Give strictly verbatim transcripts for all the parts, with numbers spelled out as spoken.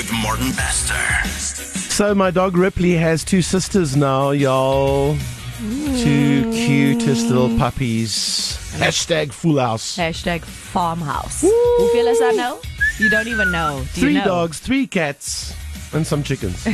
with Martin Bester. So my dog Ripley has two sisters now, y'all. Two cutest little puppies. Hashtag full house. Hashtag farmhouse. Hoeveel is that now? You don't even know. Do Three you know? dogs, three cats, and some chickens.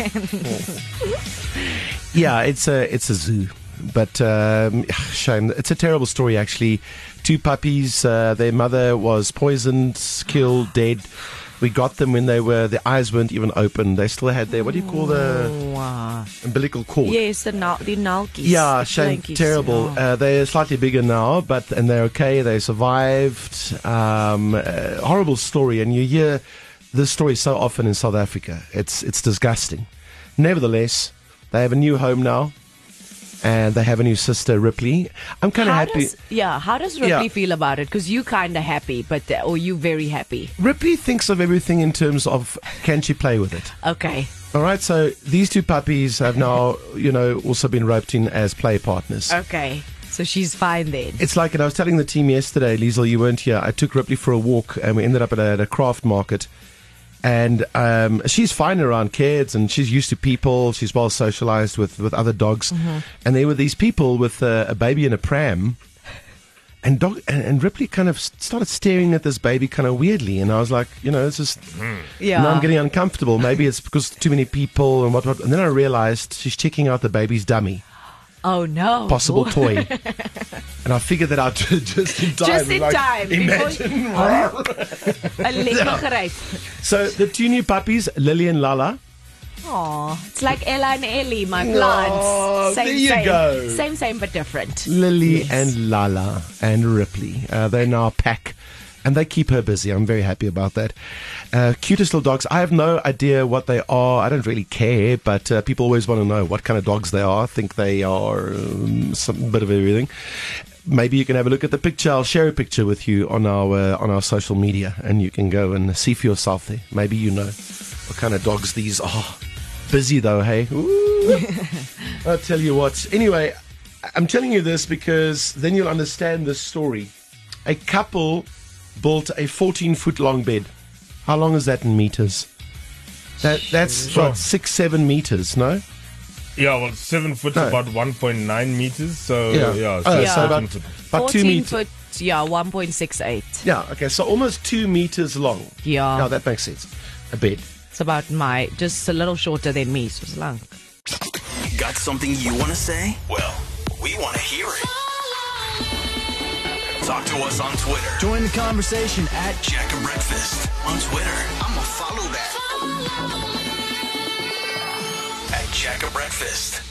Yeah, it's a it's a zoo. But um, shame. It's a terrible story, actually. Two puppies. Uh, their mother was poisoned, killed, dead. We got them when they were, their eyes weren't even open. They still had their, what do you call the Wow. umbilical cord? Yes, the nal- the nalkies. Yeah, the shame, blankies. terrible. Oh. Uh, they're slightly bigger now, but and they're okay. They survived. Um, uh, horrible story, and you hear this story so often in South Africa. It's it's disgusting. Nevertheless, they have a new home now, and they have a new sister, Ripley. I'm kind of How happy. does, yeah, how does Ripley Yeah. feel about it? Because you kind of happy, but uh, or you very happy? Ripley thinks of everything in terms of can she play with it. Okay. All right, so these two puppies have now, you know, also been roped in as play partners. Okay. So she's fine then. It's like, and I was telling the team yesterday, Liesl, you weren't here. I took Ripley for a walk, and we ended up at a, at a craft market. And um, she's fine around kids, and she's used to people. She's well socialized with, with other dogs. Mm-hmm. And there were these people with uh, a baby in a pram. And dog and, and Ripley kind of started staring at this baby kind of weirdly. And I was like, you know, it's just, Yeah. now I'm getting uncomfortable. Maybe it's because too many people and what, what. And then I realized she's checking out the baby's dummy. Oh no. Possible toy. And I figured that out just in time. Just in Like, time. Imagine. A lekker gereis. So the two new puppies, Lily and Lala. Aw, it's like Ella and Ellie, my plants. Oh, same, there you same. go. Same, same, but different. Lily Yes. and Lala and Ripley. Uh, they're now a pack. And they keep her busy. I'm very happy about that. Uh, cutest little dogs. I have no idea what they are. I don't really care, but uh, people always want to know what kind of dogs they are. I think they are um, some bit of everything. Maybe you can have a look at the picture. I'll share a picture with you on our uh, on our social media, and you can go and see for yourself there. Maybe you know what kind of dogs these are. Busy though, hey? Ooh. I'll tell you what. Anyway, I'm telling you this because then you'll understand this story. A couple built a fourteen-foot long bed. How long is that in meters? That That's Sure. what, six, seven meters, no? Yeah, well, seven foot No. about one point nine meters. So Yeah. yeah, Oh, Yeah. so about, foot. about two fourteen meters. foot, yeah, one point six eight. Yeah, okay, so almost two meters long. Yeah. Yeah, that makes sense. A bed. It's about my, just a little shorter than me, so it's long. Got something you want to say? Well, we want to hear it. Talk to us on Twitter. Join the conversation at Jack and Breakfast on Twitter. I'ma follow that. At Jack and Breakfast.